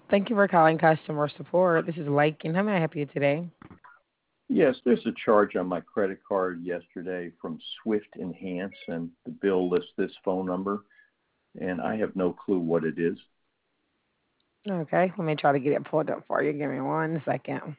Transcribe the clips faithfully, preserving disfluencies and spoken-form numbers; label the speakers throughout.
Speaker 1: Thank you for calling customer support. This is Lake, and how may I help you today?
Speaker 2: Yes, there's a charge on my credit card yesterday from Swift Enhance, and the bill lists this phone number, and I have no clue what it is.
Speaker 1: Okay, let me try to get it pulled up for you. Give me one second.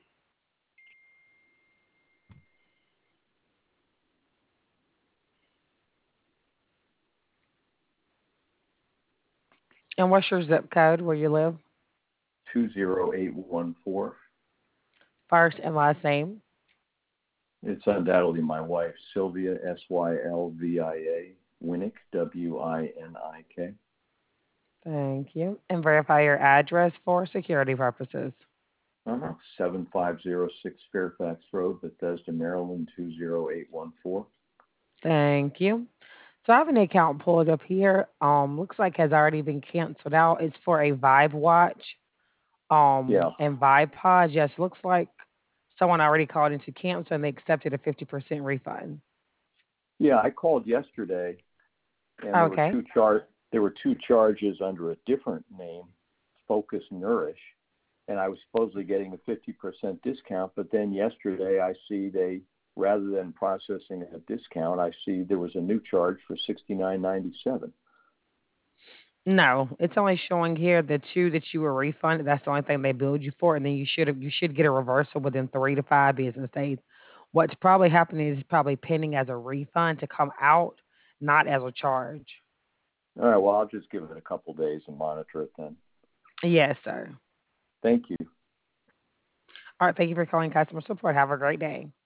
Speaker 1: And what's your zip code where you live?
Speaker 2: two zero eight one four.
Speaker 1: First and last name.
Speaker 2: It's undoubtedly my wife, Sylvia, S Y L V I A, Winnick, W I N I K.
Speaker 1: Thank you. And verify your address for security purposes.
Speaker 2: Uh-huh. seven five zero six Fairfax Road, Bethesda, Maryland, two zero eight one four.
Speaker 1: Thank you. So I have an account pulled up here. Um, looks like has already been canceled out. It's for a Vibe watch. Um,
Speaker 2: Yeah.
Speaker 1: and Vibe Pod. Yes, looks like someone already called in to cancel and they accepted a fifty percent refund.
Speaker 2: Yeah, I called yesterday and there were
Speaker 1: Okay.
Speaker 2: two char- there were two charges under a different name, Focus Nourish, and I was supposedly getting a fifty percent discount. But then yesterday, I see they rather than processing a discount, I see there was a new charge for sixty nine ninety seven.
Speaker 1: No, it's only showing here the two that you were refunded. That's the only thing they billed you for, and then you should have you should get a reversal within three to five business days. What's probably happening is probably pending as a refund to come out, not as a charge.
Speaker 2: All right, well, I'll just give it a couple days and monitor it then.
Speaker 1: Yes, sir.
Speaker 2: Thank you.
Speaker 1: All right, thank you for calling customer support. Have a great day.